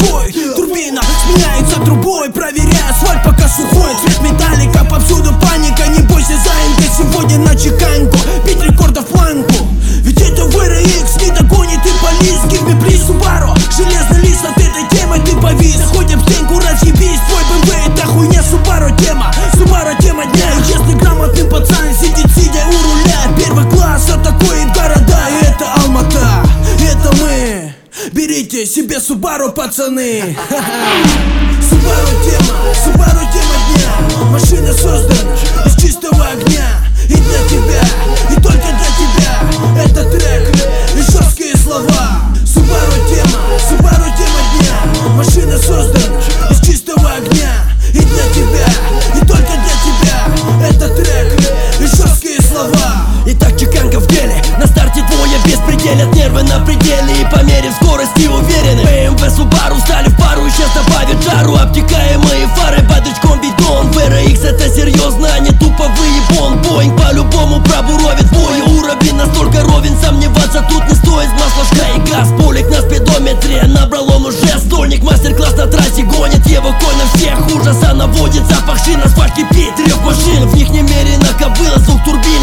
большой. Турбина сменяется трубой, проверяя асфальт, пока сухой. Цвет металлика, повсюду паника. Не бойся, заинка, сегодня на чеканьку. Бить рекордов планку, ведь это VRX не догонит и полис. Give me please, Subaru, железный лист, от этой темы ты повис. Заходим в стенку, разъебись, твой BMW это хуйня. Subaru тема дня. И честный грамотный пацан сидит, сидя у руля. Первый класс атакует города, и это Алмата, это мы. Берите себе Subaru, пацаны. Subaru тема дня. Машина создана из чистого огня. И для тебя, и только для тебя. Это трек и жесткие слова. Subaru тема дня. Машина создана из чистого огня. И для тебя, и только для тебя. Это трек и жесткие слова. Итак, чеканка в деле, на старте двое беспределят, нервы на пределе и по мере скорости уверены. BMW, Subaru стали в пару и сейчас добавят жару. Обтекаемые фары, бодрячком бетон. VRX это серьезно, а не тупо выебон. Боинг по-любому пробуровит бой. Уровень настолько ровен, сомневаться тут не стоит. Масло, шка и газ, полик на спидометре. Набрал он уже стольник, мастер-класс на трассе гонит. Его конь на всех ужаса наводит. Запах шин, асфальт кипит, рев машин. В них немерено кобыла, звук турбин.